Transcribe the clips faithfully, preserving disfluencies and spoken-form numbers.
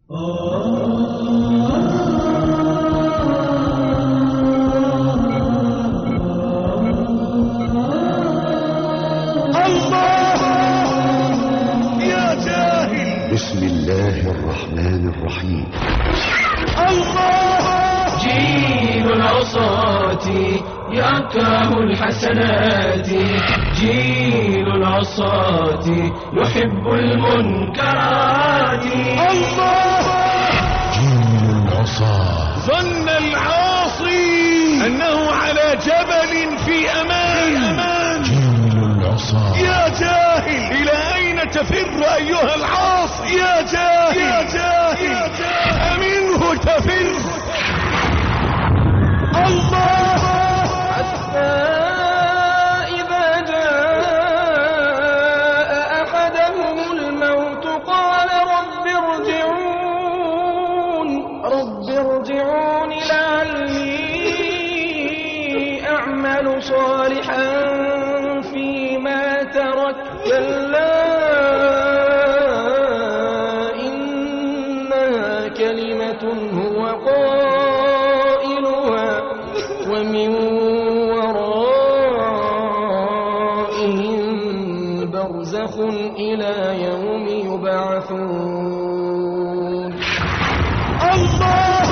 بسم الله الرحمن الرحيم. الله جيل العصاة يكره الحسنات، جيل العصاة يحب المنكرات. الله جيل العصاة ظن العاصي أنه على جبل في أمان. جيل العصاة يا جاهل إلى أين تفر أيها العاصي؟ يا جاهل يا جاهل أمنه تفر. الله حتى إذا جاء أحدهم الموت قال رب ارجعون رب ارجعون لعلي أعمل صالحا فيما ترك. كلا إنها كلمة هو قائلها ومن ورائهم برزخ إلى يوم يبعثون. الله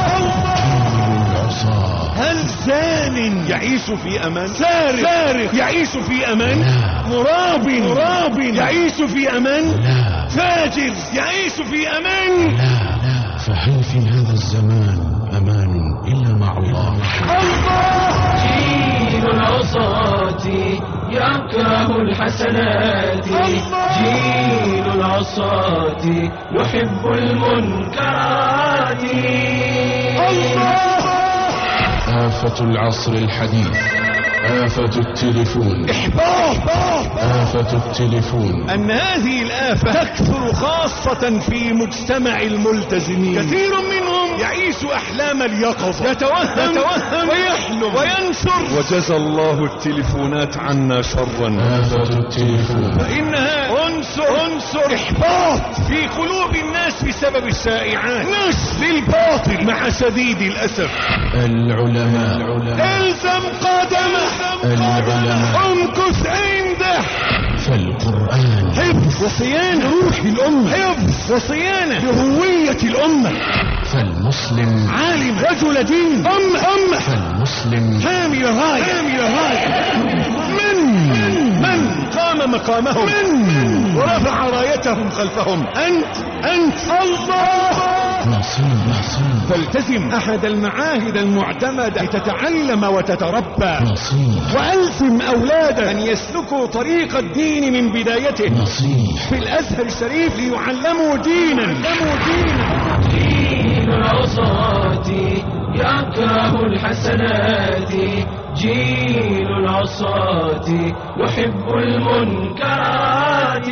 هل زان يعيش في أمان؟ سارق يعيش في أمان؟ لا. مراب مراب يعيش في أمان؟ لا فاجر يعيش في أمان؟ لا لا فهل في هذا الزمان أمان إلا مع الله؟ الله جيل العصاة يكره الحسنات، جيل العصاة يحب المنكرات. الله آفة العصر الحديث، آفة التليفون، إحباط آفة التليفون. أن هذه الآفة تكثر خاصة في مجتمع الملتزمين. كثير منهم يعيش أحلام اليقظة، يتوهم, يتوهم ويحلم وينشر. وجزى الله التليفونات عنا شرا. آفة التليفون فإنها عنصر عنصر إحباط في قلوب الناس بسبب الشائعات، نشر للباطل مع شديد الأسف. العلماء الزم قدمه، العلماء امكث عنده. فالقرآن حفظ وصيانة روح الأمة، حفظ وصيانة لهوية الأمة. فالمسلم عالم رجل دين أمة أمة. فالمسلم حامل راية حامل راية. من من قام مقامهم، من ورفع رايتهم خلفهم. أنت أنت الله. نصيب نصيب فالتزم أحد المعاهد المعتمدة لتتعلم وتتربى. نصيب وألزم أولادك أن يسلكوا طريق الدين من بدايته نصيب في الأزهر الشريف ليعلموا دينا. جيل العصاة يكره الحسنات، جيل العصاة يحب المنكرات.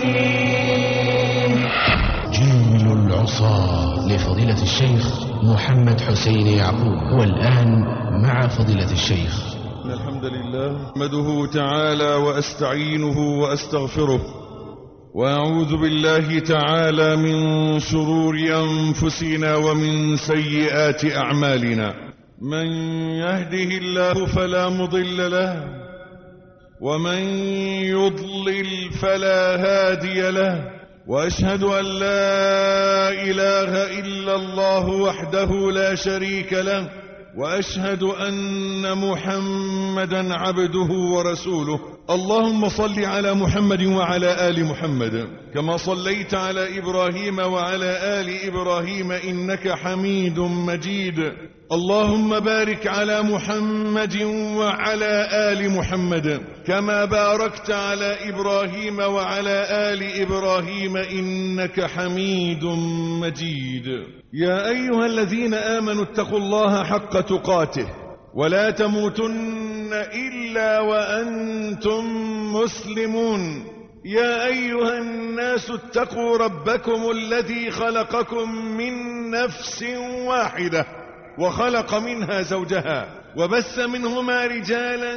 جيل العصاة لفضيلة الشيخ محمد حسين يعقوب. والآن مع فضيلة الشيخ. إن الحمد لله أحمده تعالى وأستعينه وأستغفره، وأعوذ بالله تعالى من شرور أنفسنا ومن سيئات أعمالنا. من يهده الله فلا مضل له، ومن يضلل فلا هادي له. وأشهد أن لا إله إلا الله وحده لا شريك له، وأشهد أن محمدا عبده ورسوله. اللهم صل على محمد وعلى آل محمد كما صليت على إبراهيم وعلى آل إبراهيم إنك حميد مجيد. اللهم بارك على محمد وعلى آل محمد كما باركت على إبراهيم وعلى آل إبراهيم إنك حميد مجيد. يا أيها الذين آمنوا اتقوا الله حق تقاته ولا تموتن إلا وأنتم مسلمون. يا أيها الناس اتقوا ربكم الذي خلقكم من نفس واحدة وخلق منها زوجها وبث منهما رجالا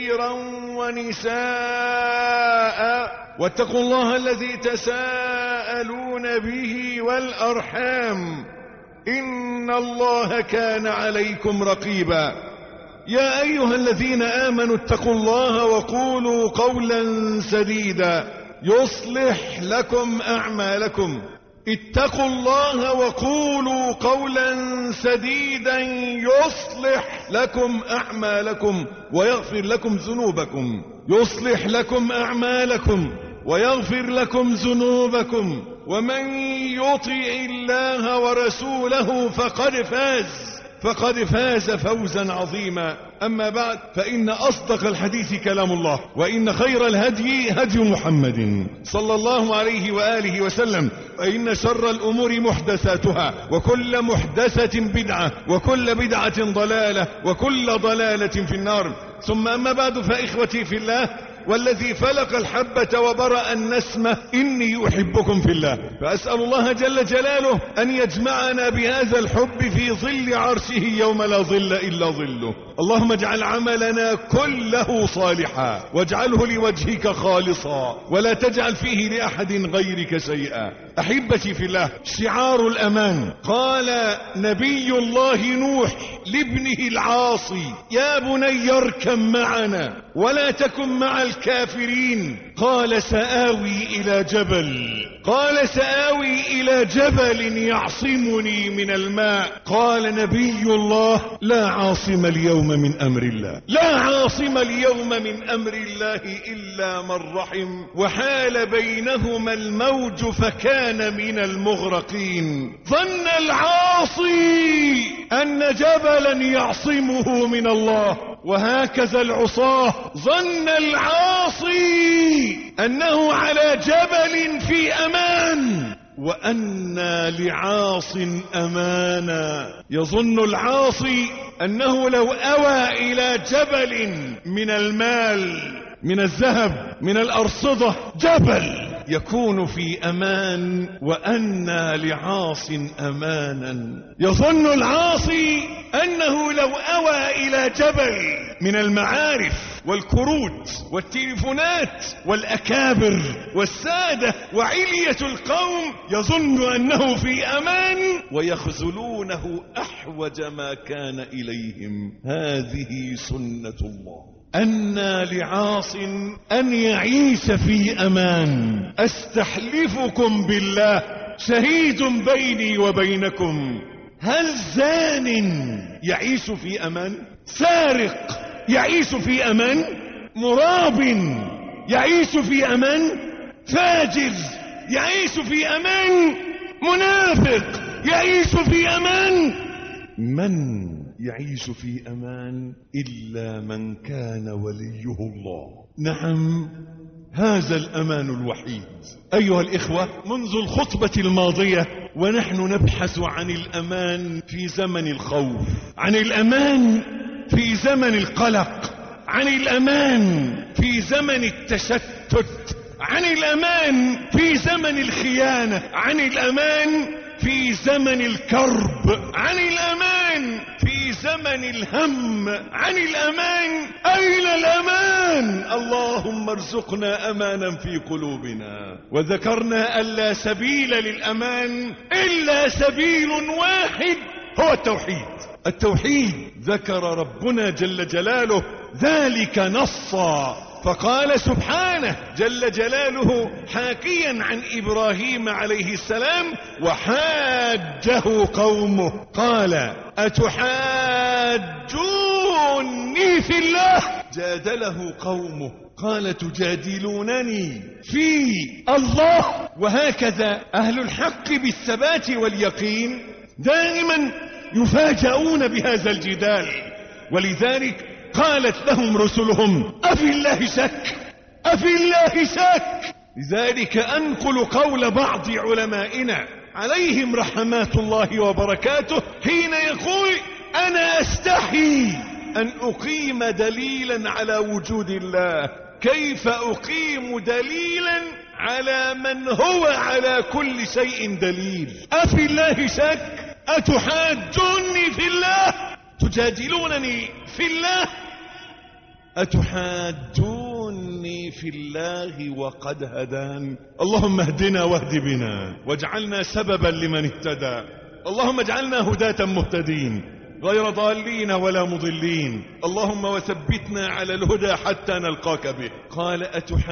كثيرا ونساء، واتقوا الله الذي تساءلون تساءلون به والأرحام إن الله كان عليكم رقيبا. يا أيها الذين آمنوا اتقوا الله وقولوا قولا سديدا يصلح لكم أعمالكم. اتقوا الله وقولوا قولا سديدا يصلح لكم أعمالكم ويغفر لكم ذنوبكم. يصلح لكم أعمالكم ويغفر لكم ذنوبكم، ومن يطع الله ورسوله فقد فاز فقد فاز فوزا عظيما. أما بعد، فإن أصدق الحديث كلام الله، وإن خير الهدي هدي محمد صلى الله عليه وآله وسلم، وإن شر الأمور محدثاتها، وكل محدثة بدعة، وكل بدعة ضلالة، وكل ضلالة في النار. ثم أما بعد، فإخوتي في الله، والذي فلق الحبة وبرأ النسمة إني أحبكم في الله، فأسأل الله جل جلاله أن يجمعنا بهذا الحب في ظل عرشه يوم لا ظل إلا ظله. اللهم اجعل عملنا كله صالحا، واجعله لوجهك خالصا، ولا تجعل فيه لأحد غيرك شيئا. أحبتي في الله، شعار الأمان. قال نبي الله نوح لابنه العاصي: يا بني اركب معنا ولا تكن مع الكافرين. قال سآوي إلى جبل قال سآوي إلى جبل يعصمني من الماء. قال نبي الله: لا عاصم اليوم من أمر الله لا عاصم اليوم من أمر الله إلا من رحم. وحال بينهما الموج فكان من المغرقين. ظن العاصي أن جبلا يعصمه من الله، وهكذا العصاة ظن العاصي أنه على جبل في أمان، وأنى لعاص أمانا. يظن العاصي أنه لو أوى إلى جبل من المال، من الذهب، من الأرصدة، جبل، يكون في أمان، وأنى لعاص أمانا. يظن العاصي أنه لو أوى إلى جبل من المعارف والكروت والتليفونات والأكابر والسادة وعلية القوم، يظن أنه في أمان، ويخذلونه أحوج ما كان إليهم. هذه سنة الله. أنى لعاص أن يعيش في أمان. أستحلفكم بالله شهيد بيني وبينكم، هل زان يعيش في أمان؟ سارق يعيش في أمان؟ مراب يعيش في أمان؟ فاجر يعيش في أمان؟ منافق يعيش في أمان؟ من يعيش في أمان إلا من كان وليه الله. نعم، هذا الأمان الوحيد. أيها الإخوة، منذ الخطبة الماضية ونحن نبحث عن الأمان في زمن الخوف، عن الأمان في زمن القلق، عن الأمان في زمن التشتت، عن الأمان في زمن الخيانة، عن الأمان في زمن الكرب، عن الأمان في زمن الهم، عن الأمان. أين الأمان؟ اللهم ارزقنا أمانا في قلوبنا. وذكرنا أن لا سبيل للأمان إلا سبيل واحد، هو التوحيد. التوحيد ذكر ربنا جل جلاله ذلك نصا، فقال سبحانه جل جلاله حاكيا عن إبراهيم عليه السلام: وحاجه قومه قال أتحاجوني في الله. جادله قومه قال تجادلونني في الله. وهكذا أهل الحق بالثبات واليقين دائما يفاجؤون بهذا الجدال، ولذلك قالت لهم رسلهم: أفي الله شك أفي الله شك. لذلك أنقل قول بعض علمائنا عليهم رحمات الله وبركاته حين يقول: أنا أستحي أن أقيم دليلا على وجود الله. كيف أقيم دليلا على من هو على كل شيء دليل؟ أفي الله شك؟ أتحاجوني في الله؟ تجادلونني في الله؟ أتحاجوني في الله وقد هدان. اللهم اهدنا واهد بنا واجعلنا سببا لمن اهتدى. اللهم اجعلنا هداة مهتدين غير ضالين ولا مضلين. اللهم وثبتنا على الهدى حتى نلقاك به. قال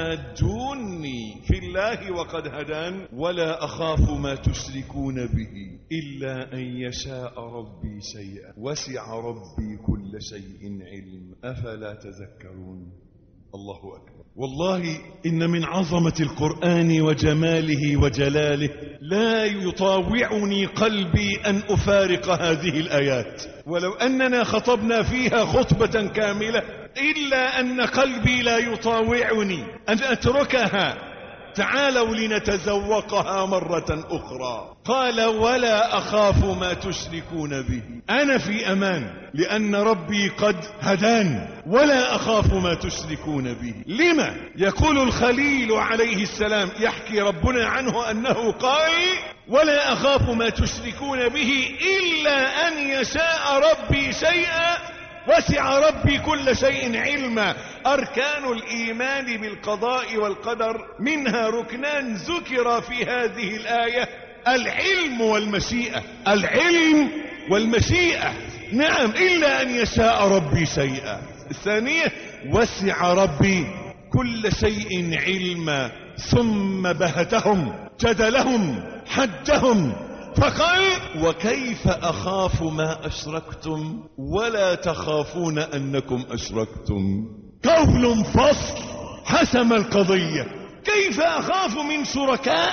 أتحاجوني في الله وقد هدان ولا أخاف ما تشركون به إلا أن يشاء ربي شيئا وسع ربي كل شيء علم أفلا تذكرون. الله أكبر. والله إن من عظمة القرآن وجماله وجلاله لا يطاوعني قلبي أن أفارق هذه الآيات، ولو أننا خطبنا فيها خطبة كاملة إلا أن قلبي لا يطاوعني أن أتركها. تعالوا لنتذوقها مرة أخرى. قال ولا أخاف ما تشركون به. أنا في أمان لأن ربي قد هدان ولا أخاف ما تشركون به. لما؟ يقول الخليل عليه السلام يحكي ربنا عنه أنه قال ولا أخاف ما تشركون به إلا أن يشاء ربي شيئا وسع ربي كل شيء علما. أركان الإيمان بالقضاء والقدر منها ركنان ذكر في هذه الآية: العلم والمشيئة. العلم والمشيئة، نعم، إلا أن يشاء ربي شيئا. الثانية وسع ربي كل شيء علما. ثم بهتهم جدلهم حجهم فقال وكيف أخاف ما أشركتم ولا تخافون أنكم أشركتم. قول فصل حسم القضية. كيف أخاف من شركاء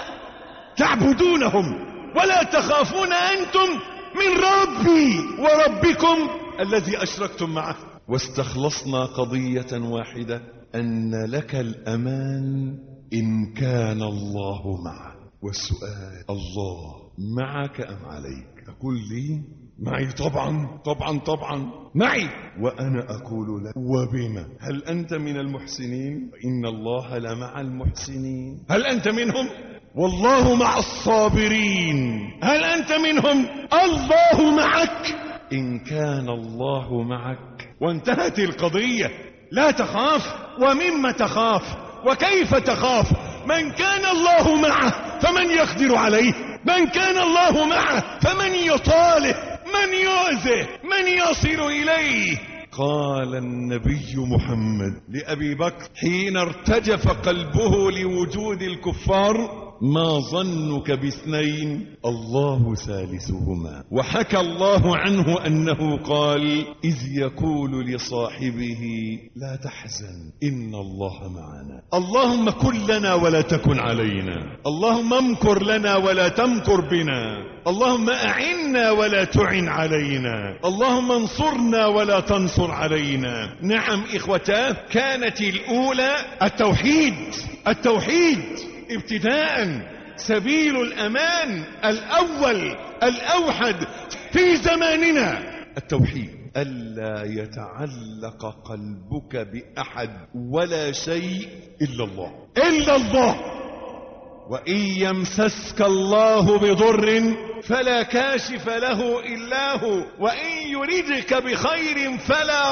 تعبدونهم ولا تخافون أنتم من ربي وربكم الذي أشركتم معه. واستخلصنا قضية واحدة: أن لك الأمان إن كان الله معك. والسؤال: الله معك أم عليك؟ تقول لي معي طبعا طبعا طبعا معي، وأنا أقول لك وبما؟ هل أنت من المحسنين؟ إن الله لمع المحسنين. هل أنت منهم؟ والله مع الصابرين. هل أنت منهم؟ الله معك. إن كان الله معك وانتهت القضية. لا تخاف. ومما تخاف وكيف تخاف؟ من كان الله معه فمن يقدر عليه؟ من كان الله معه فمن يطاله؟ من يؤذه؟ من يصل إليه؟ قال النبي محمد لأبي بكر حين ارتجف قلبه لوجود الكفار: ما ظنك باثنين الله ثالثهما. وحكى الله عنه أنه قال: إذ يقول لصاحبه لا تحزن إن الله معنا. اللهم كن لنا ولا تكن علينا. اللهم امكر لنا ولا تمكر بنا. اللهم أعنا ولا تعن علينا. اللهم انصرنا ولا تنصر علينا. نعم إخوتاه، كانت الأولى التوحيد. التوحيد ابتداء سبيل الأمان الأول الأوحد في زماننا. التوحيد، ألا يتعلق قلبك بأحد ولا شيء إلا الله. إلا الله. وإن يمسسك الله بضر فلا كاشف له إلا هو، وإن يردك بخير فلا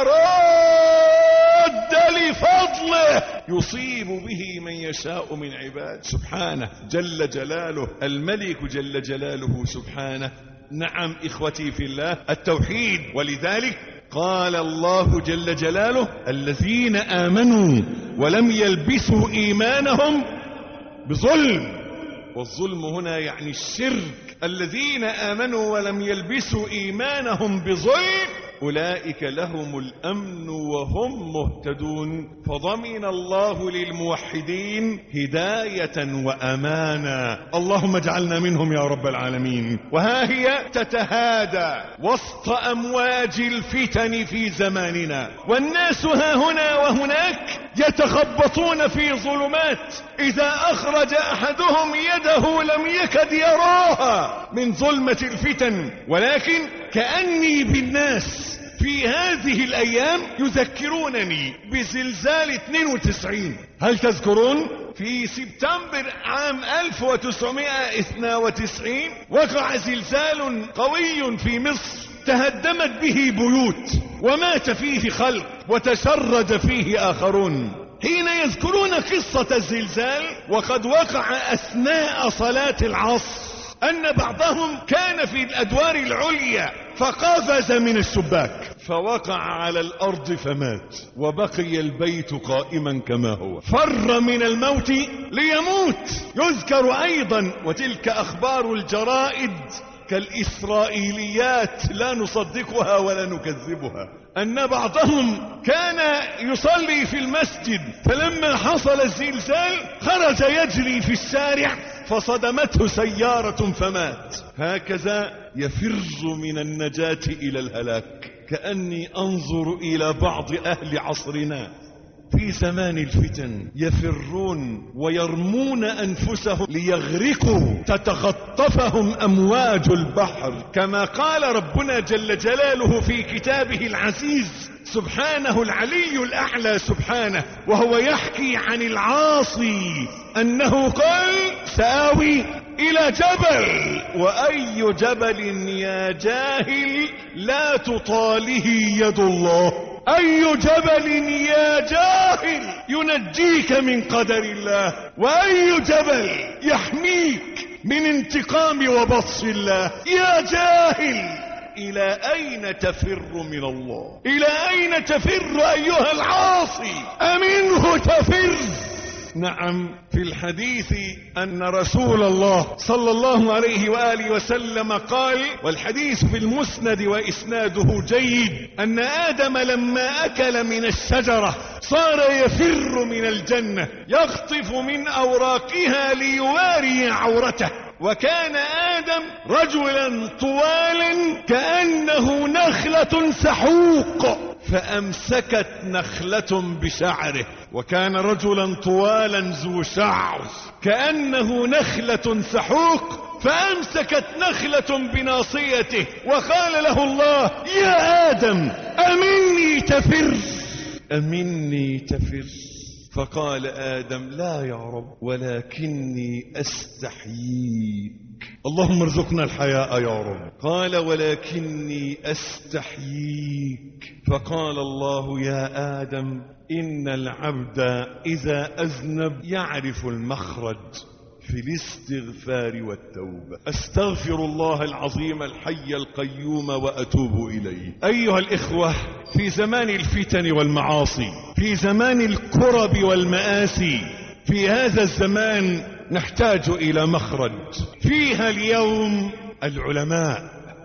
راد لفضله يصيب به من يشاء من عباد. سبحانه جل جلاله، الملك جل جلاله سبحانه. نعم إخوتي في الله، التوحيد. ولذلك قال الله جل جلاله: الذين آمنوا ولم يلبسوا إيمانهم بظلم. والظلم هنا يعني الشرك. الذين آمنوا ولم يلبسوا إيمانهم بظلم أولئك لهم الأمن وهم مهتدون. فضمن الله للموحدين هداية وأمانا. اللهم اجعلنا منهم يا رب العالمين. وها هي تتهادى وسط أمواج الفتن في زماننا، والناس ها هنا وهناك يتخبطون في ظلمات إذا أخرج أحدهم يده لم يكد يراها من ظلمة الفتن. ولكن كأني بالناس في هذه الأيام يذكرونني بزلزال اثنين وتسعين. هل تذكرون؟ في سبتمبر عام ألف وتسعمائة واثنين وتسعين وقع زلزال قوي في مصر تهدمت به بيوت ومات فيه خلق وتشرد فيه آخرون. حين يذكرون قصة الزلزال وقد وقع أثناء صلاة العصر أن بعضهم كان في الأدوار العليا فقفز من الشباك فوقع على الأرض فمات، وبقي البيت قائما كما هو، فر من الموت ليموت. يذكر أيضا، وتلك أخبار الجرائد كالإسرائيليات لا نصدقها ولا نكذبها، أن بعضهم كان يصلي في المسجد فلما حصل الزلزال خرج يجري في الشارع فصدمته سيارة فمات. هكذا يفر من النجاة إلى الهلاك. كأني أنظر إلى بعض أهل عصرنا في زمان الفتن يفرون ويرمون أنفسهم ليغرقوا تتخطفهم أمواج البحر، كما قال ربنا جل جلاله في كتابه العزيز سبحانه العلي الأعلى سبحانه وهو يحكي عن العاصي أنه قال سآوي إلى جبل، وأي جبل يا جاهل لا تطاله يد الله، أي جبل يا جاهل ينجيك من قدر الله، وأي جبل يحميك من انتقام وبطش الله. يا جاهل إلى أين تفر من الله؟ إلى أين تفر أيها العاصي؟ أمنه تفر. نعم، في الحديث أن رسول الله صلى الله عليه وآله وسلم قال، والحديث في المسند وإسناده جيد، أن آدم لما أكل من الشجرة صار يفر من الجنة يخطف من أوراقها ليواري عورته، وكان آدم رجلا طوالا كأنه نخلة سحوق فأمسكت نخلة بشعره، وكان رجلا طوالا ذو شعر كأنه نخلة سحوق فأمسكت نخلة بناصيته، وقال له الله يا آدم أمني تفر، أمني تفر. فقال آدم لا يا رب ولكني أستحييك. اللهم ارزقنا الحياء يا رب. قال ولكني أستحييك. فقال الله يا آدم إن العبد إذا أذنب يعرف المخرج في الاستغفار والتوبة. أستغفر الله العظيم الحي القيوم وأتوب إليه. أيها الإخوة، في زمان الفتن والمعاصي، في زمان الكرب والمآسي، في هذا الزمان نحتاج إلى مخرج. فيها اليوم العلماء.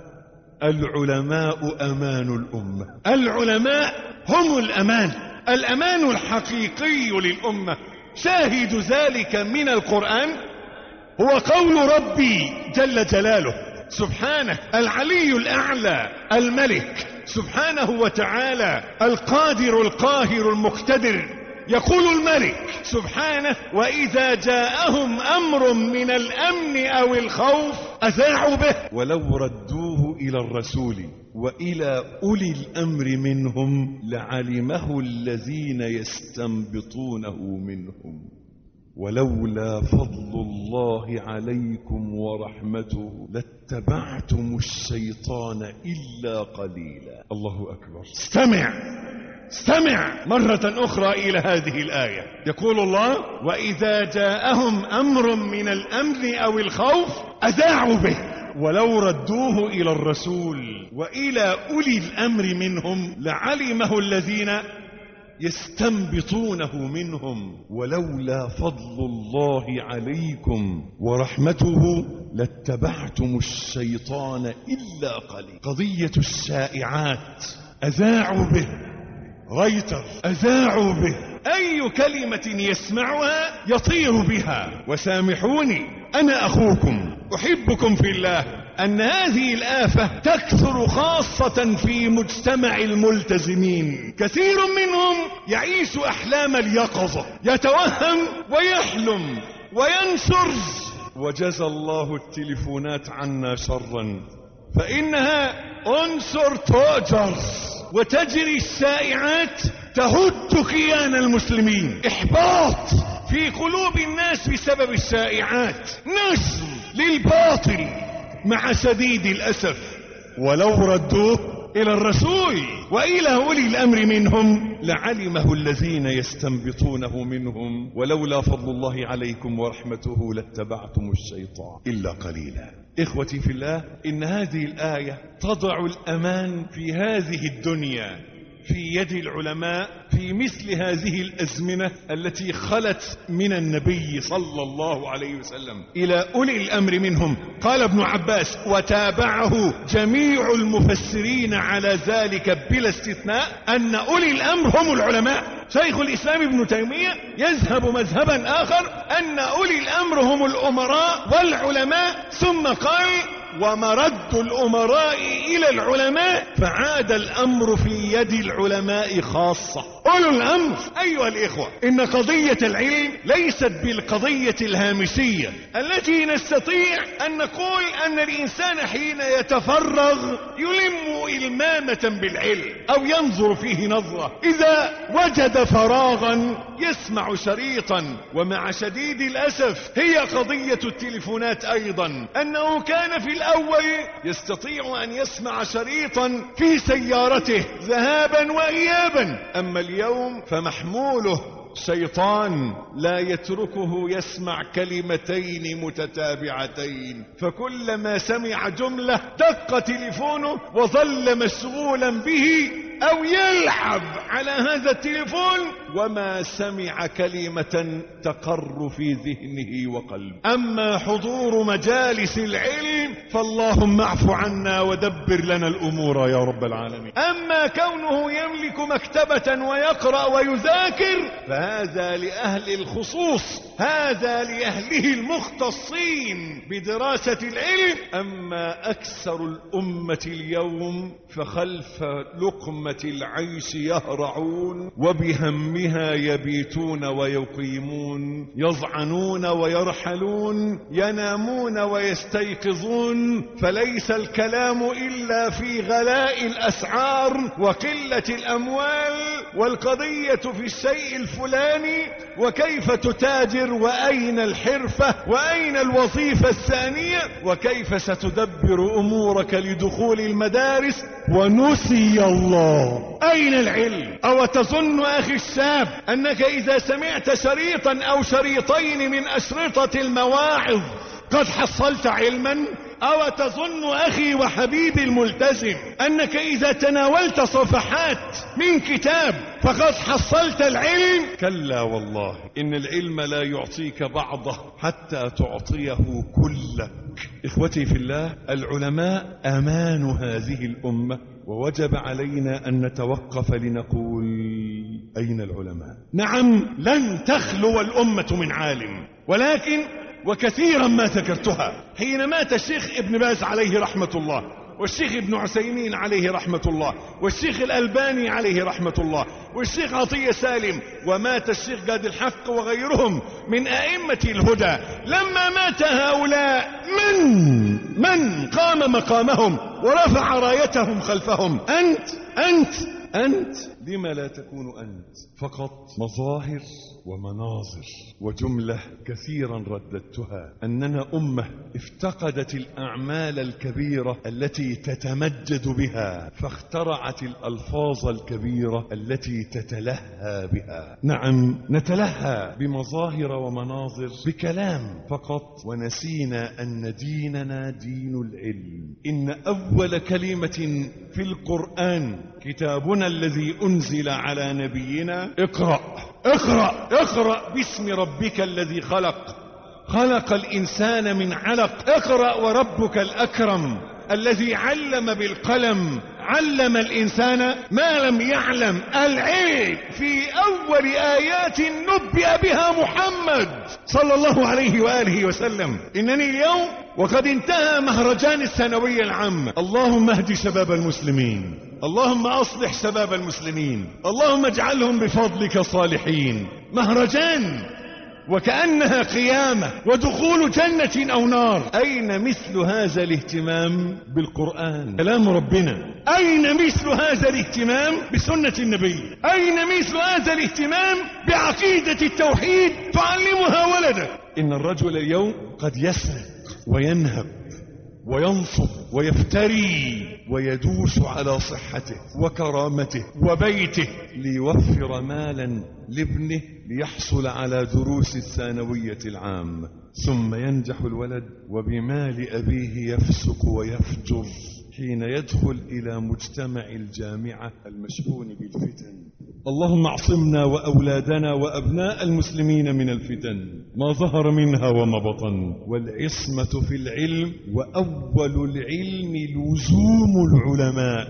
العلماء أمان الأمة. العلماء هم الأمان، الأمان الحقيقي للأمة. شاهد ذلك من القرآن هو قول ربي جل جلاله سبحانه العلي الأعلى الملك سبحانه وتعالى القادر القاهر المقتدر. يقول الملك سبحانه وإذا جاءهم أمر من الأمن أو الخوف أذاعوا به ولو ردوه إلى الرسول وإلى أولي الأمر منهم لعلمه الذين يستنبطونه منهم ولولا فضل الله عليكم ورحمته لاتبعتم الشيطان إلا قليلا. الله أكبر. استمع استمع مرة أخرى إلى هذه الآية. يقول الله وإذا جاءهم أمر من الأمن أو الخوف أذاعوا به ولو ردوه إلى الرسول وإلى أولي الأمر منهم لعلمه الذين يستنبطونه منهم ولولا فضل الله عليكم ورحمته لاتبعتم الشيطان إلا قليلا. قضية الشائعات أذاعوا به، ريتر أذاعوا به، أي كلمة يسمعها يطير بها. وسامحوني أنا أخوكم أحبكم في الله أن هذه الآفة تكثر خاصة في مجتمع الملتزمين. كثير منهم يعيش أحلام اليقظة، يتوهم ويحلم وينشر. وجزى الله التليفونات عنا شرا فإنها أنصر تؤجر، وتجري الشائعات تهد كيان المسلمين. إحباط في قلوب الناس بسبب الشائعات، نشر للباطل مع شديد الأسف ولو ردوه إلى الرسول وإلى أولي الأمر منهم لعلمه الذين يستنبطونه منهم ولولا فضل الله عليكم ورحمته لاتبعتم الشيطان إلا قليلا. إخوتي في الله، إن هذه الآية تضع الأمان في هذه الدنيا في يد العلماء في مثل هذه الأزمنة التي خلت من النبي صلى الله عليه وسلم إلى أولي الأمر منهم. قال ابن عباس وتابعه جميع المفسرين على ذلك بلا استثناء أن أولي الأمر هم العلماء. شيخ الإسلام ابن تيمية يذهب مذهبا آخر أن أولي الأمر هم الأمراء والعلماء، ثم قال ومرد الأمراء إلى العلماء فعاد الأمر في يد العلماء خاصة. أولو الأمر أيها الإخوة، إن قضية العلم ليست بالقضية الهامشية التي نستطيع أن نقول أن الإنسان حين يتفرغ يلم إلمامة بالعلم أو ينظر فيه نظرة إذا وجد فراغا يسمع شريطا. ومع شديد الأسف هي قضية التليفونات أيضا، أنه كان في الأول يستطيع أن يسمع شريطا في سيارته ذهابا وإيابا، أما اليوم فمحموله شيطان لا يتركه يسمع كلمتين متتابعتين، فكلما سمع جملة دق تليفونه وظل مشغولا به أو يلعب على هذا التليفون وما سمع كلمة تقر في ذهنه وقلبه. أما حضور مجالس العلم فاللهم اعف عنا ودبر لنا الأمور يا رب العالمين. أما كونه يملك مكتبة ويقرأ ويذاكر فهذا لأهل الخصوص، هذا لأهله المختصين بدراسة العلم. أما أكثر الأمة اليوم فخلف لقمة العيش يهرعون وبهمها يبيتون ويقيمون، يضعنون ويرحلون، ينامون ويستيقظون، فليس الكلام إلا في غلاء الأسعار وقلة الأموال، والقضية في الشيء الفلاني وكيف تتاجر وأين الحرفة وأين الوظيفة الثانية وكيف ستدبر أمورك لدخول المدارس، ونسي الله. أين العلم؟ أو تظن أخي الشاب أنك إذا سمعت شريطا أو شريطين من أشرطة المواعظ قد حصلت علما؟ أو تظن أخي وحبيبي الملتزم أنك إذا تناولت صفحات من كتاب فقد حصلت العلم؟ كلا والله، إن العلم لا يعطيك بعضه حتى تعطيه كلك. إخوتي في الله، العلماء أمان هذه الأمة، ووجب علينا أن نتوقف لنقول أين العلماء؟ نعم، لن تخلو الأمة من عالم، ولكن وكثيرا ما ذكرتها حين مات الشيخ ابن باز عليه رحمة الله، والشيخ ابن عثيمين عليه رحمة الله، والشيخ الألباني عليه رحمة الله، والشيخ عطية سالم، ومات الشيخ قاد الحق وغيرهم من أئمة الهدى. لما مات هؤلاء من من قام مقامهم ورفع رايتهم خلفهم؟ أنت أنت أنت لما لا تكون أنت؟ فقط مظاهر ومناظر وجملة كثيرا رددتها، أننا أمة افتقدت الأعمال الكبيرة التي تتمجد بها، فاخترعت الألفاظ الكبيرة التي تتلهى بها. نعم، نتلهى بمظاهر ومناظر بكلام فقط، ونسينا أن ديننا دين العلم. إن أول كلمة في القرآن كتابنا الذي أنزل على نبينا اقرأ اقرأ اقرأ باسم ربك الذي خلق خلق الإنسان من علق، اقرأ وربك الأكرم الذي علم بالقلم علم الإنسان ما لم يعلم. العلم في أول آيات نبئ بها محمد صلى الله عليه وآله وسلم. إنني اليوم وقد انتهى مهرجان الثانوية العامة، اللهم اهد شباب المسلمين، اللهم أصلح شباب المسلمين، اللهم اجعلهم بفضلك صالحين. مهرجان وكأنها قيامة ودخول جنة أو نار. أين مثل هذا الاهتمام بالقرآن كلام ربنا؟ أين مثل هذا الاهتمام بسنة النبي؟ أين مثل هذا الاهتمام بعقيدة التوحيد تعلمها ولدك؟ إن الرجل اليوم قد يسرق وينهب وينصب ويفتري ويدوس على صحته وكرامته وبيته ليوفر مالا لابنه ليحصل على دروس الثانوية العامة، ثم ينجح الولد وبمال أبيه يفسق ويفجر حين يدخل إلى مجتمع الجامعة المشحون بالفتن. اللهم اعصمنا وأولادنا وأبناء المسلمين من الفتن ما ظهر منها وما بطن. والعصمة في العلم، وأول العلم لزوم العلماء.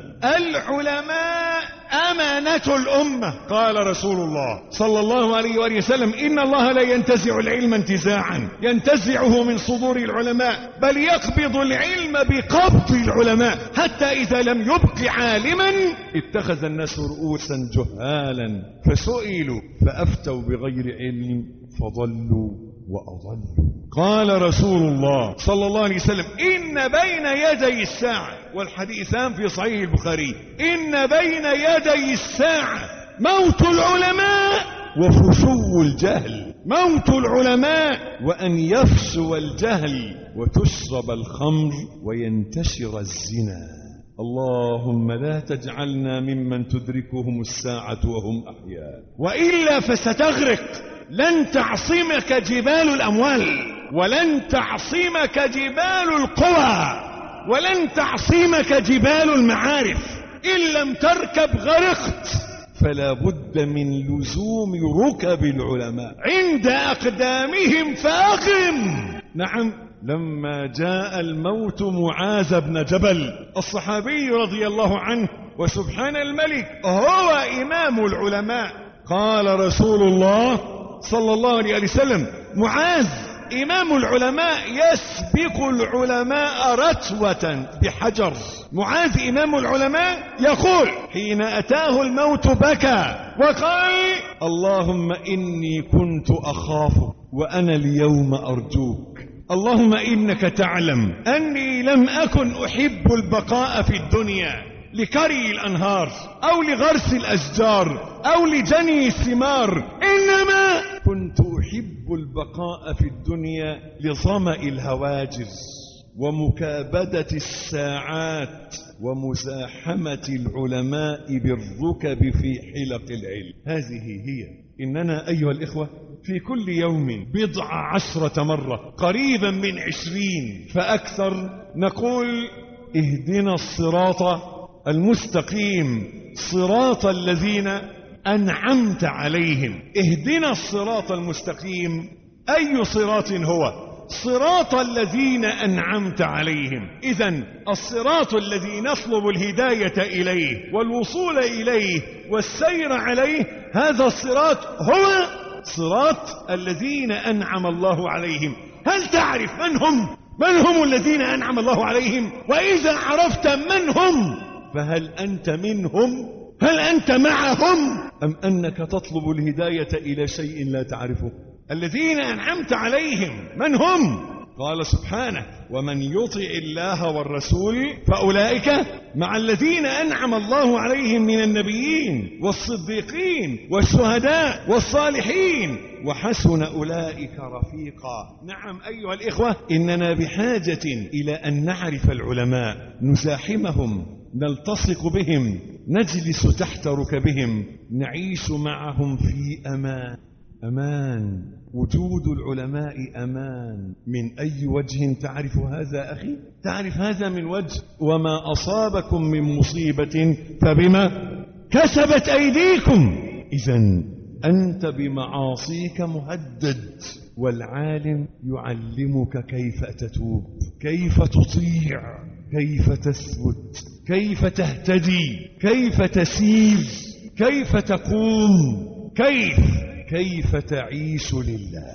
العلماء أمانة الأمة. قال رسول الله صلى الله عليه وآله وسلم: إن الله لا ينتزع العلم انتزاعا ينتزعه من صدور العلماء، بل يقبض العلم بقبض العلماء، حتى إذا لم يبق عالما اتخذ الناس رؤوسا جهالا فسئلوا فأفتوا بغير علم فضلوا وأضلوا. قال رسول الله صلى الله عليه وسلم: إن بين يدي الساعة، والحديثان في صحيح البخاري، إن بين يدي الساعة موت العلماء وفشو الجهل. موت العلماء وأن يفسو الجهل وتشرب الخمر وينتشر الزنا. اللهم لا تجعلنا ممن تدركهم الساعة وهم أحياء، وإلا فستغرق. لن تعصمك جبال الأموال، ولن تعصمك جبال القوى، ولن تعصمك جبال المعارف. إن لم تركب غرقت. فلا بد من لزوم ركب العلماء عند أقدامهم فأقم. نعم، لما جاء الموت معاذ بن جبل الصحابي رضي الله عنه، وسبحان الملك هو إمام العلماء، قال رسول الله صلى الله عليه وسلم: معاذ إمام العلماء يسبق العلماء رتوة بحجر. معاذ إمام العلماء يقول حين أتاه الموت بكى وقال: اللهم إني كنت أخافك وأنا اليوم أرجوك. اللهم إنك تعلم أني لم أكن أحب البقاء في الدنيا لكري الأنهار أو لغرس الأشجار أو لجني الثمار، إنما كنت أحب البقاء في الدنيا لظمأ الهواجر ومكابدة الساعات ومزاحمة العلماء بالركب في حلق العلم. هذه هي. إننا أيها الإخوة في كل يوم بضع عشرة مرة، قريبا من عشرين فأكثر، نقول: اهدنا الصراط المستقيم صراط الذين أنعمت عليهم. اهدنا الصراط المستقيم. أي صراط هو؟ صراط الذين أنعمت عليهم. إذن الصراط الذي نطلب الهداية إليه والوصول إليه والسير عليه، هذا الصراط هو صراط الذين أنعم الله عليهم. هل تعرف من هم؟ من هم الذين أنعم الله عليهم؟ وإذا عرفت من هم فهل أنت منهم؟ هل أنت معهم؟ أم أنك تطلب الهداية إلى شيء لا تعرفه؟ الذين أنعمت عليهم من هم؟ قال سبحانه: ومن يطع الله والرسول فأولئك مع الذين أنعم الله عليهم من النبيين والصديقين والشهداء والصالحين وحسن أولئك رفيقا. نعم أيها الإخوة، إننا بحاجة إلى أن نعرف العلماء، نزاحمهم، نلتصق بهم، نجلس تحت ركبهم، نعيش معهم في أمان. أمان. وجود العلماء أمان. من أي وجه تعرف هذا أخي؟ تعرف هذا من وجه: وما أصابكم من مصيبة فبما كسبت أيديكم. إذن أنت بمعاصيك مهدد، والعالم يعلمك كيف تتوب، كيف تطيع، كيف تثبت، كيف تهتدي، كيف تسير، كيف تقوم، كيف كيف تعيش لله.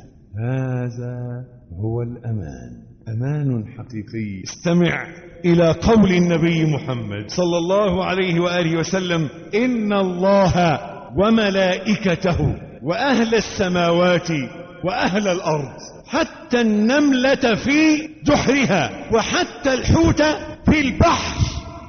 هذا هو الأمان، أمان حقيقي. استمع إلى قول النبي محمد صلى الله عليه وآله وسلم: إن الله وملائكته وأهل السماوات وأهل الأرض، حتى النملة في جحرها وحتى الحوت في البحر،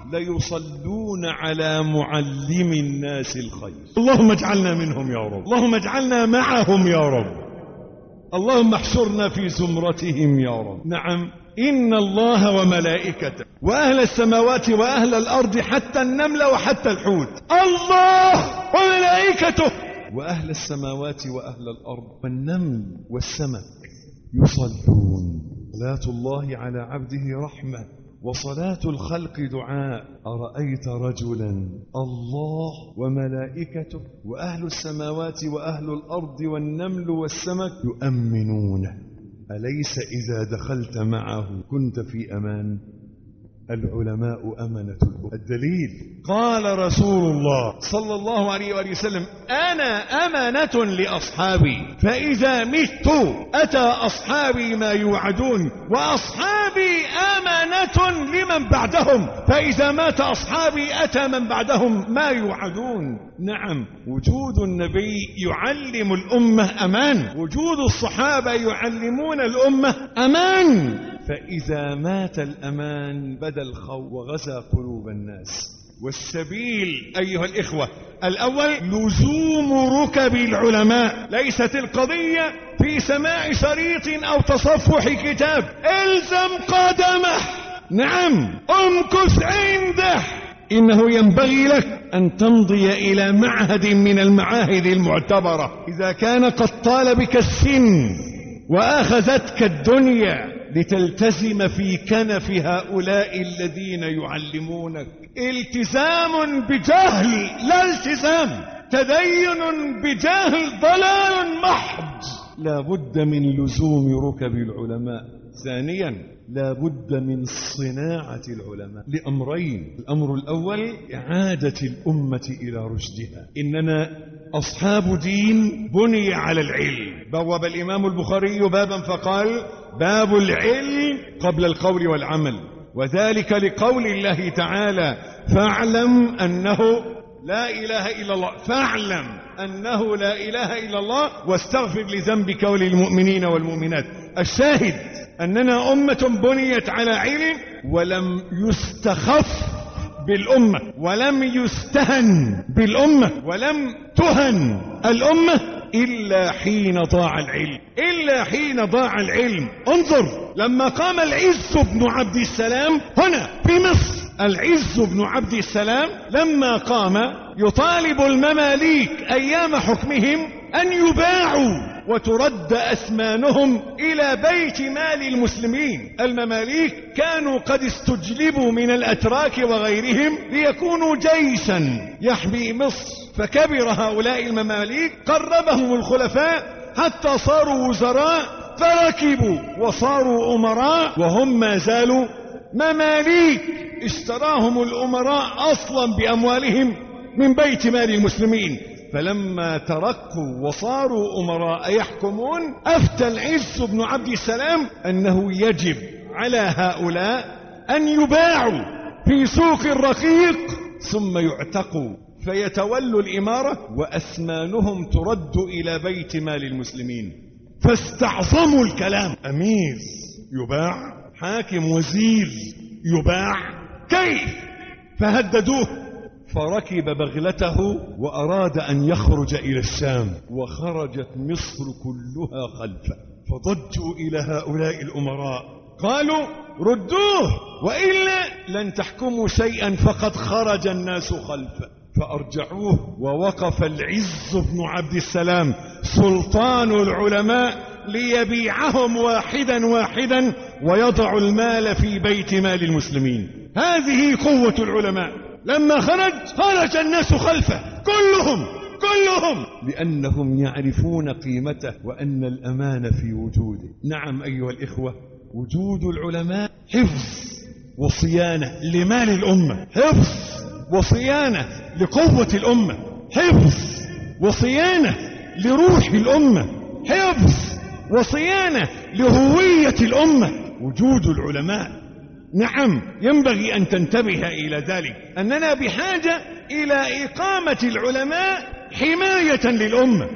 ليصلون على معلم الناس الخير. اللهم اجعلنا منهم يا رب، اللهم اجعلنا معهم يا رب، اللهم احشرنا في زمرتهم يا رب. نعم، إن الله وملائكته وأهل السماوات وأهل الأرض حتى النمل وحتى الحوت، الله وملائكته وأهل السماوات وأهل الأرض والنمل والسمك يصلون. صلاة الله على عبده رحمة وصلاة الخلق دعاء. أرأيت رجلا الله وملائكته وأهل السماوات وأهل الأرض والنمل والسمك يؤمنونه، أليس إذا دخلت معه كنت في أمان؟ العلماء أمنة الأمة. الدليل قال رسول الله صلى الله عليه وآله وسلم أنا أمانة لأصحابي، فإذا مت أتى أصحابي ما يوعدون، وأصحابي أمانة لمن بعدهم، فإذا مات أصحابي أتى من بعدهم ما يوعدون. نعم، وجود النبي يعلم الأمة أمان، وجود الصحابة يعلمون الأمة أمان، فإذا مات الأمان بدا الخوف وغزا قلوب الناس. والسبيل أيها الإخوة الأول لزوم ركب العلماء، ليست القضية في سماع شريط أو تصفح كتاب، الزم قدمه، نعم امكث عنده. إنه ينبغي لك أن تمضي إلى معهد من المعاهد المعتبرة إذا كان قد طال بك السن وأخذتك الدنيا، لتلتزم في كنف هؤلاء الذين يعلمونك. التزام بجهل لا التزام، تدين بجهل ضلال محض. لا بد من لزوم ركب العلماء. ثانيا لا بد من صناعة العلماء لأمرين. الأمر الأول إعادة الأمة إلى رشدها. إننا أصحاب دين بني على العلم. بوب الإمام البخاري بابا فقال باب العلم قبل القول والعمل، وذلك لقول الله تعالى فاعلم أنه لا إله إلا الله، فاعلم أنه لا إله إلا الله واستغفر لذنبك وللمؤمنين والمؤمنات. الشاهد أننا أمة بنيت على علم، ولم يستخف بالأمة، ولم يستهن بالأمة، ولم تهن الأمة إلا حين ضاع العلم، إلا حين ضاع العلم. انظر لما قام العز بن عبد السلام هنا في مصر، العز بن عبد السلام لما قام يطالب المماليك أيام حكمهم أن يباعوا وترد أثمانهم إلى بيت مال المسلمين. المماليك كانوا قد استجلبوا من الأتراك وغيرهم ليكونوا جيشا يحمي مصر، فكبر هؤلاء المماليك، قربهم الخلفاء حتى صاروا وزراء، فركبوا وصاروا أمراء وهم ما زالوا مماليك. اشتراهم الأمراء أصلا بأموالهم من بيت مال المسلمين، فلما تركوا وصاروا أمراء يحكمون أفتى العز بن عبد السلام أنه يجب على هؤلاء أن يباعوا في سوق الرقيق ثم يعتقوا فيتولوا الإمارة وأثمانهم ترد إلى بيت مال المسلمين. فاستعظموا الكلام، أمير يباع، حاكم وزير يباع، كيف؟ فهددوه، فركب بغلته وأراد أن يخرج إلى الشام، وخرجت مصر كلها خلفه. فضجوا إلى هؤلاء الأمراء قالوا ردوه وإلا لن تحكموا شيئا، فقد خرج الناس خلفه. فأرجعوه، ووقف العز بن عبد السلام سلطان العلماء ليبيعهم واحدا واحدا ويضع المال في بيت مال المسلمين. هذه قوة العلماء. لما خرج خرج الناس خلفه كلهم كلهم، لأنهم يعرفون قيمته وأن الأمان في وجوده. نعم أيها الإخوة، وجود العلماء حفظ وصيانة لمال الأمة، حفظ وصيانة لقوة الأمة، حفظ وصيانة لروح الأمة، حفظ وصيانة لهوية الأمة. وجود العلماء نعم ينبغي أن تنتبه إلى ذلك، أننا بحاجة إلى إقامة العلماء حماية للأمة،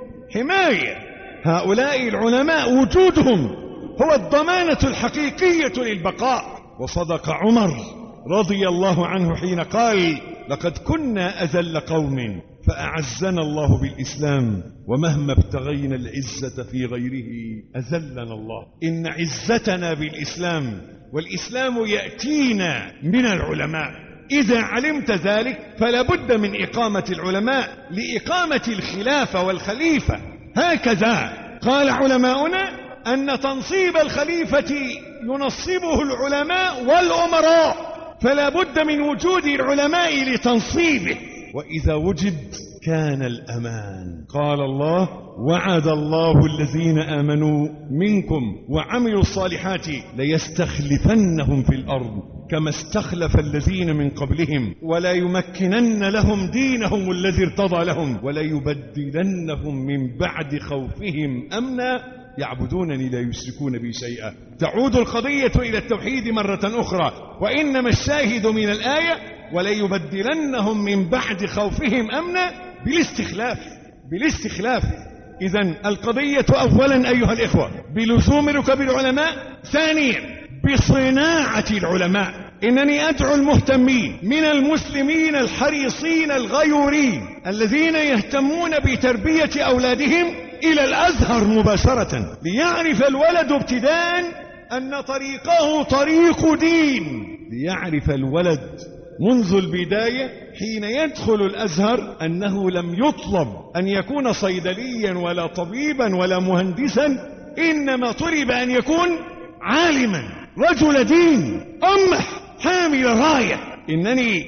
حماية هؤلاء العلماء. وجودهم هو الضمانة الحقيقية للبقاء. وصدق عمر رضي الله عنه حين قال لقد كنا أذل قوم فأعزنا الله بالإسلام ومهما ابتغينا العزة في غيره أذلنا الله. إن عزتنا بالإسلام، والإسلام يأتينا من العلماء. إذا علمت ذلك فلا بد من إقامة العلماء لإقامة الخلافة والخليفة. هكذا قال علماؤنا أن تنصيب الخليفة ينصبه العلماء والأمراء، فلا بد من وجود العلماء لتنصيبه، وإذا وجد كان الأمان. قال الله: وعد الله الذين آمنوا منكم وعملوا الصالحات ليستخلفنهم في الأرض كما استخلف الذين من قبلهم ولا يمكنن لهم دينهم الذي ارتضى لهم ولا يبدلنهم من بعد خوفهم أمنا يعبدونني لا يشركون بي شيئا. تعود القضية إلى التوحيد مرة أخرى، وإنما الشاهد من الآية ولا يبدلنهم من بعد خوفهم أمنا بالاستخلاف. بالاستخلاف. إذن القضية أولا أيها الإخوة بلزوم ركب العلماء، ثانيا بصناعة العلماء. إنني أدعو المهتمين من المسلمين الحريصين الغيورين الذين يهتمون بتربية أولادهم إلى الأزهر مباشرة، ليعرف الولد ابتداء أن طريقه طريق دين. ليعرف الولد منذ البداية حين يدخل الأزهر أنه لم يطلب أن يكون صيدليا ولا طبيبا ولا مهندسا، إنما طلب أن يكون عالما رجل دين أمة حامل راية. إنني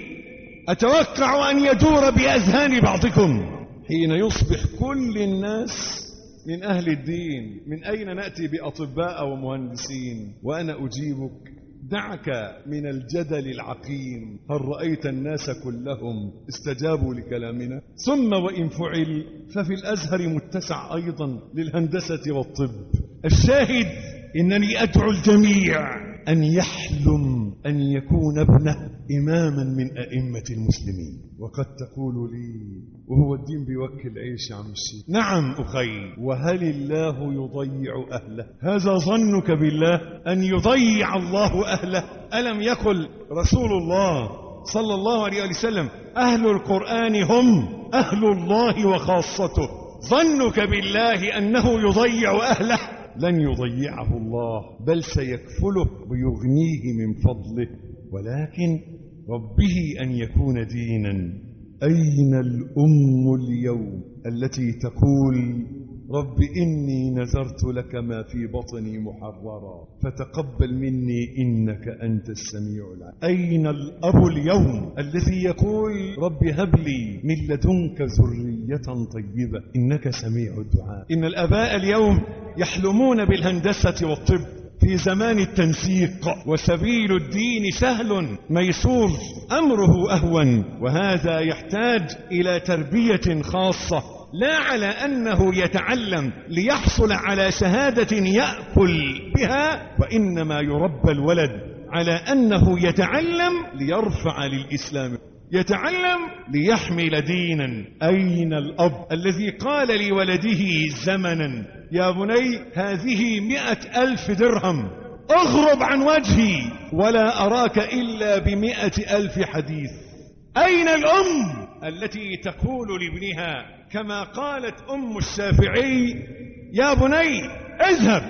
أتوقع أن يدور بأذهان بعضكم حين يصبح كل الناس من أهل الدين، من أين نأتي بأطباء ومهندسين؟ وأنا أجيبك: دعك من الجدل العقيم، هل رأيت الناس كلهم استجابوا لكلامنا؟ ثم وإن فعل ففي الأزهر متسع أيضا للهندسة والطب. الشاهد إنني أدعو الجميع أن يحلم أن يكون ابنه إماما من أئمة المسلمين. وقد تقول لي: وهو الدين بيوكل عيش يا عم الشيخ؟ نعم أخي، وهل الله يضيع أهله؟ هذا ظنك بالله أن يضيع الله أهله؟ ألم يقل رسول الله صلى الله عليه وسلم: أهل القرآن هم أهل الله وخاصته؟ ظنك بالله أنه يضيع أهله؟ لن يضيعه الله، بل سيكفله ويغنيه من فضله، ولكن ربه أن يكون دينا. أين الأم اليوم التي تقول: رب إني نذرت لك ما في بطني محررا فتقبل مني إنك أنت السميع العليم؟ أين الأب اليوم الذي يقول: رب هب لي من لدنك ذرية طيبة إنك سميع الدعاء؟ إن الآباء اليوم يحلمون بالهندسة والطب في زمان التنسيق، وسبيل الدين سهل ميسور أمره أهون، وهذا يحتاج إلى تربية خاصة، لا على أنه يتعلم ليحصل على شهادة يأكل بها، وإنما يربى الولد على أنه يتعلم ليرفع للإسلام، يتعلم ليحمل دينا. أين الأب الذي قال لولده زمنا: يا بني هذه مئة ألف درهم اغرب عن وجهي ولا أراك إلا بمئة ألف حديث؟ أين الأم التي تقول لابنها كما قالت أم الشافعي: يا بني اذهب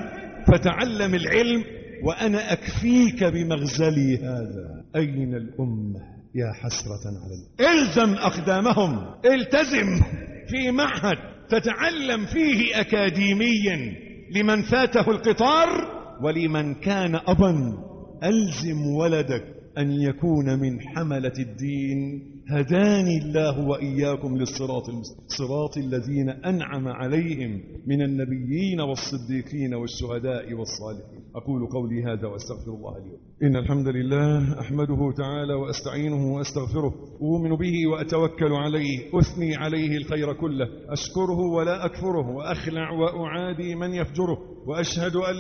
فتعلم العلم وأنا أكفيك بمغزلي هذا؟ أين الأمة؟ يا حسرة على الزم أقدامهم، التزم في معهد تتعلم فيه أكاديميا لمن فاته القطار، ولمن كان أبا ألزم ولدك أن يكون من حملة الدين. هداني الله وإياكم للصراط المستقيم، صراط الذين أنعم عليهم من النبيين والصديقين والشهداء والصالحين. أقول قولي هذا وأستغفر الله لي. إن الحمد لله أحمده تعالى وأستعينه وأستغفره، أؤمن به وأتوكل عليه، أثني عليه الخير كله، أشكره ولا أكفره، وأخلع وأعادي من يفجره، وأشهد أن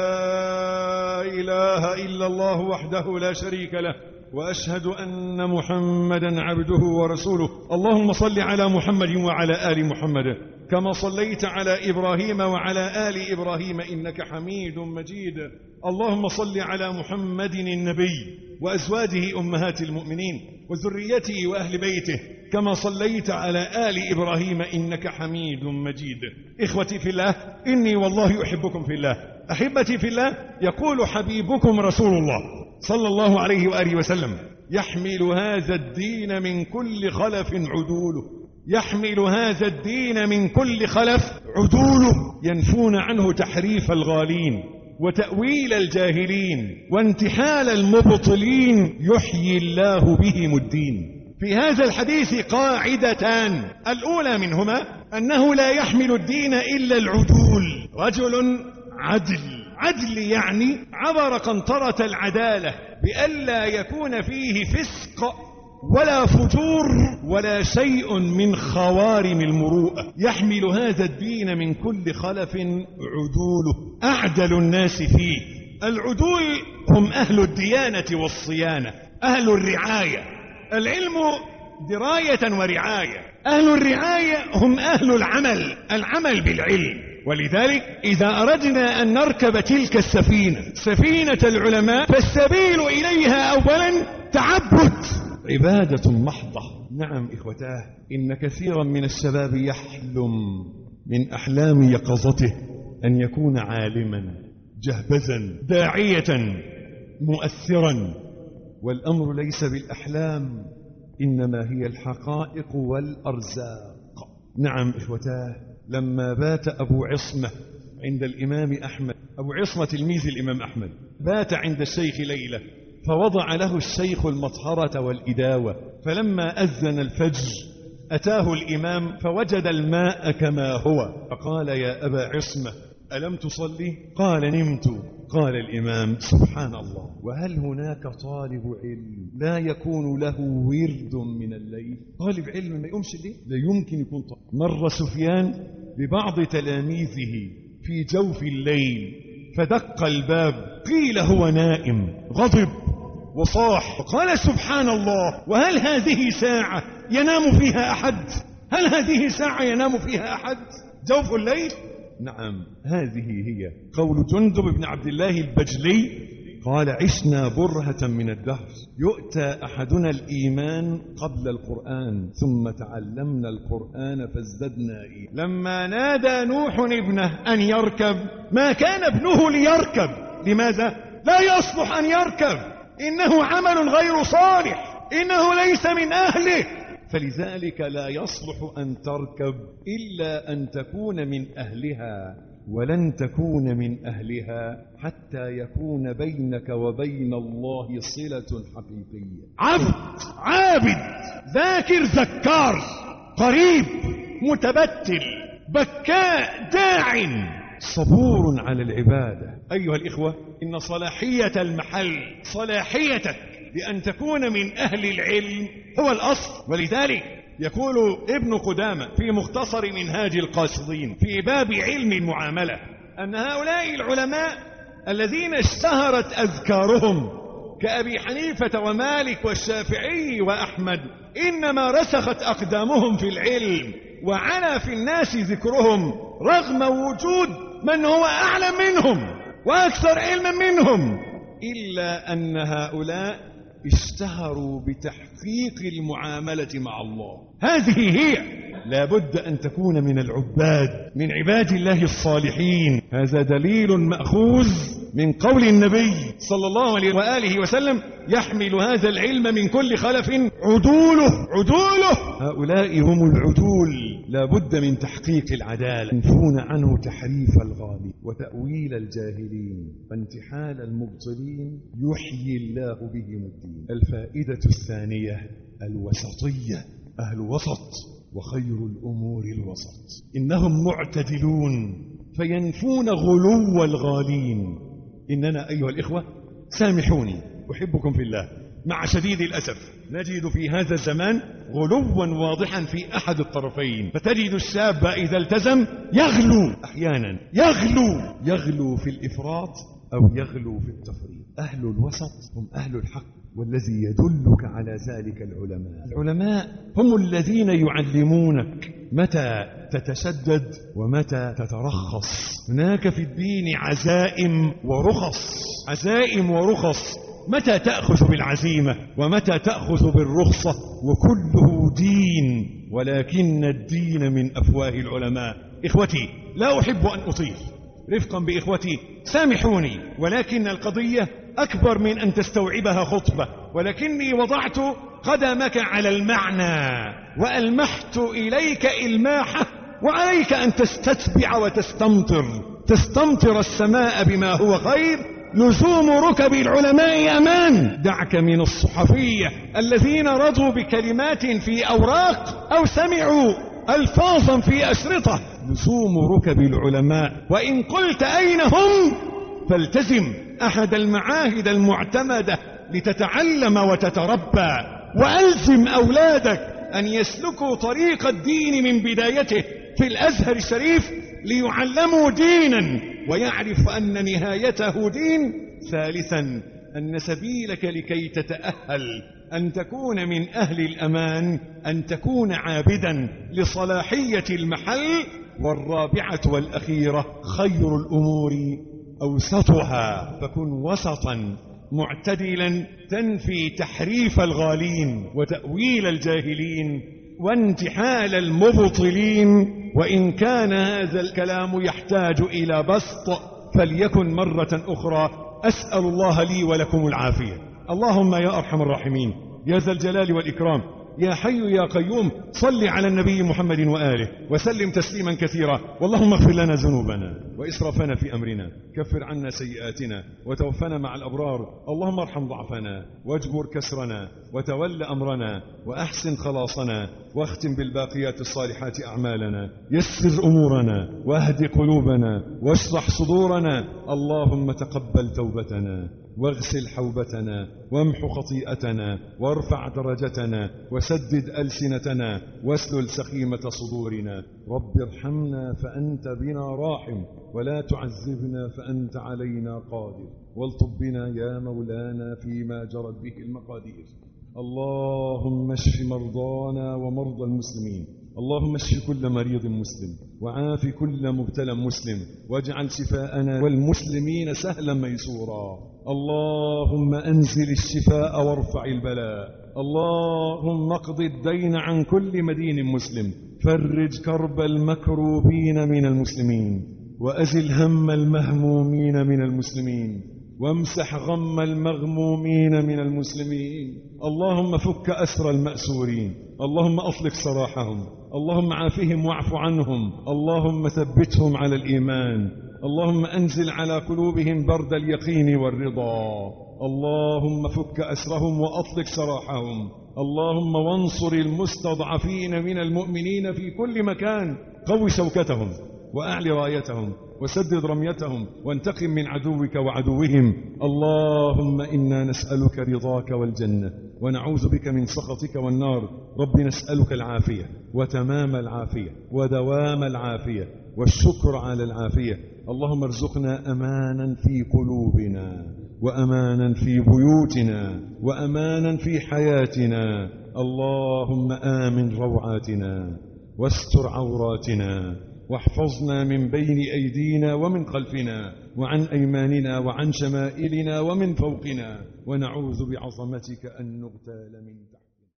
لا إله إلا الله وحده لا شريك له، وأشهد أن محمدا عبده ورسوله. اللهم صل على محمد وعلى آل محمد كما صليت على إبراهيم وعلى آل إبراهيم إنك حميد مجيد. اللهم صل على محمد النبي وأزواجه أمهات المؤمنين وذريته وأهل بيته كما صليت على آل إبراهيم إنك حميد مجيد. إخوتي في الله، إني والله أحبكم في الله. أحبتي في الله، يقول حبيبكم رسول الله صلى الله عليه وآله وسلم: يحمل هذا الدين من كل خلف عدوله، يحمل هذا الدين من كل خلف عدوله، ينفون عنه تحريف الغالين وتأويل الجاهلين وانتحال المبطلين، يحيي الله بهم الدين. في هذا الحديث قاعدتان، الأولى منهما أنه لا يحمل الدين إلا العدول، رجل عدل. عدل يعني عبر قنطرة العدالة بألا يكون فيه فسق ولا فجور ولا شيء من خوارم المروءة. يحمل هذا الدين من كل خلف عدوله، أعدل الناس فيه. العدول هم أهل الديانة والصيانة، أهل الرعاية. العلم دراية ورعاية. أهل الرعاية هم أهل العمل، العمل بالعلم. ولذلك إذا أردنا أن نركب تلك السفينة، سفينة العلماء، فالسبيل إليها أولا تعبد، عبادة محضة. نعم إخوتاه، إن كثيرا من الشباب يحلم من أحلام يقظته أن يكون عالما جهبذا داعية مؤثرا، والأمر ليس بالأحلام، إنما هي الحقائق والأرزاق. نعم إخوتاه، لما بات أبو عصمة عند الإمام أحمد، أبو عصمة تلميذ الإمام أحمد، بات عند الشيخ ليلة، فوضع له الشيخ المطهرة والإداوة، فلما أذن الفجر أتاه الإمام فوجد الماء كما هو، فقال: يا أبا عصمة ألم تصلي؟ قال: نمت. قال الإمام: سبحان الله، وهل هناك طالب علم لا يكون له ورد من الليل؟ طالب علم ما يقومش الليل؟ لا يمكن يكون طالب. مر سفيان ببعض تلاميذه في جوف الليل فدق الباب، قيل هو نائم، غضب وصاح وقال: سبحان الله، وهل هذه ساعة ينام فيها أحد؟ هل هذه ساعة ينام فيها أحد؟ جوف الليل؟ نعم، هذه هي. قول جندب بن عبد الله البجلي قال: عشنا برهة من الدهر، يؤتى أحدنا الإيمان قبل القرآن، ثم تعلمنا القرآن فازددنا إيمان. لما نادى نوح ابنه أن يركب، ما كان ابنه ليركب. لماذا؟ لا يصلح أن يركب، إنه عمل غير صالح، إنه ليس من أهله، فلذلك لا يصلح أن تركب إلا أن تكون من أهلها، ولن تكون من أهلها حتى يكون بينك وبين الله صلة حقيقية. عبد عابد، ذاكر ذكار، قريب متبتل، بكاء داع، صبور على العبادة. أيها الإخوة، إن صلاحية المحل، صلاحيتك بأن تكون من أهل العلم هو الأصل. ولذلك يقول ابن قدامة في مختصر منهاج القاصدين في باب علم المعاملة أن هؤلاء العلماء الذين اشتهرت أذكارهم كأبي حنيفة ومالك والشافعي وأحمد، إنما رسخت أقدامهم في العلم وعلى في الناس ذكرهم رغم وجود من هو أعلم منهم وأكثر علما منهم، إلا أن هؤلاء اشتهروا بتحقيق المعاملة مع الله. هذه هي، لابد أن تكون من العباد، من عباد الله الصالحين. هذا دليل مأخوذ من قول النبي صلى الله عليه وآله وسلم: يحمل هذا العلم من كل خلف عدوله، عدوله. هؤلاء هم العدول، لابد من تحقيق العدالة، ينفون عنه تحريف الغالين وتأويل الجاهلين وانتحال المبطلين، يحيي الله بهم الدين. الفائدة الثانية الوسطية، أهل وسط، وخير الأمور الوسط. إنهم معتدلون فينفون غلو الغالين. إننا أيها الإخوة، سامحوني، أحبكم في الله، مع شديد الأسف نجد في هذا الزمان غلوا واضحا في أحد الطرفين، فتجد الشاب إذا التزم يغلو، أحيانا يغلو يغلو في الإفراط أو يغلو في التفريط. أهل الوسط هم أهل الحق، والذي يدلك على ذلك العلماء. العلماء هم الذين يعلمونك متى تتشدد ومتى تترخص. هناك في الدين عزائم ورخص، عزائم ورخص. متى تأخذ بالعزيمة ومتى تأخذ بالرخصة، وكله دين، ولكن الدين من أفواه العلماء. إخوتي، لا أحب أن أطيل، رفقا بإخوتي سامحوني، ولكن القضية أكبر من أن تستوعبها خطبة، ولكني وضعت قدمك على المعنى وألمحت إليك إلماحة، وعليك أن تستتبع وتستمطر تستمطر السماء بما هو خير. لزوم ركب العلماء أمان. دعك من الصحفية الذين رضوا بكلمات في أوراق أو سمعوا ألفاظا في أشرطة. لزوم ركب العلماء، وإن قلت أين هم فالتزم أحد المعاهد المعتمدة لتتعلم وتتربى، وألزم أولادك أن يسلكوا طريق الدين من بدايته في الأزهر الشريف ليعلموا دينا ويعرف أن نهايته دين. ثالثا، أن سبيلك لكي تتأهل أن تكون من أهل الأمان أن تكون عابدا لصلاحية المحل. والرابعة والأخيرة، خير الأمور أوسطها، فكن وسطا معتدلا تنفي تحريف الغالين وتأويل الجاهلين وانتحال المبطلين. وإن كان هذا الكلام يحتاج إلى بسط فليكن مرة أخرى. أسأل الله لي ولكم العافية. اللهم يا أرحم الراحمين، يا ذا الجلال والإكرام، يا حي يا قيوم، صل على النبي محمد وآله وسلم تسليما كثيرا. واللهم اغفر لنا ذنوبنا وإسرافنا في أمرنا، كفر عنا سيئاتنا وتوفنا مع الأبرار. اللهم ارحم ضعفنا واجبر كسرنا وتول أمرنا وأحسن خلاصنا، واختم بالباقيات الصالحات أعمالنا. يسر أمورنا واهد قلوبنا واشرح صدورنا. اللهم تقبل توبتنا واغسل حوبتنا وامح خطيئتنا وارفع درجتنا وسدد ألسنتنا واسلل سخيمة صدورنا. رب ارحمنا فأنت بنا راحم، ولا تعذبنا فأنت علينا قادر، والطب بنا يا مولانا فيما جرت به المقادير. اللهم اشف مرضانا ومرضى المسلمين، اللهم اشف كل مريض مسلم وعاف كل مبتلى مسلم، واجعل شفاءنا والمسلمين سهلا ميسورا. اللهم أنزل الشفاء وارفع البلاء. اللهم اقض الدين عن كل مدين مسلم، فرج كرب المكروبين من المسلمين، وأزل هم المهمومين من المسلمين، وامسح غم المغمومين من المسلمين. اللهم فك أسر المأسورين، اللهم أطلق سراحهم، اللهم عافهم واعف عنهم، اللهم ثبتهم على الإيمان، اللهم أنزل على قلوبهم برد اليقين والرضا. اللهم فك أسرهم وأطلق سراحهم، اللهم وانصر المستضعفين من المؤمنين في كل مكان. قوي شوكتهم وأعلي رايتهم وسدد رميتهم، وانتقم من عدوك وعدوهم. اللهم إنا نسألك رضاك والجنة، ونعوذ بك من سخطك والنار. رب نسألك العافية وتمام العافية ودوام العافية والشكر على العافية. اللهم ارزقنا أمانا في قلوبنا، وأمانا في بيوتنا، وأمانا في حياتنا. اللهم آمن روعاتنا واستر عوراتنا، واحفظنا من بين أيدينا ومن خلفنا وعن أيماننا وعن شمائلنا ومن فوقنا، ونعوذ بعظمتك أن نغتال من تحتنا.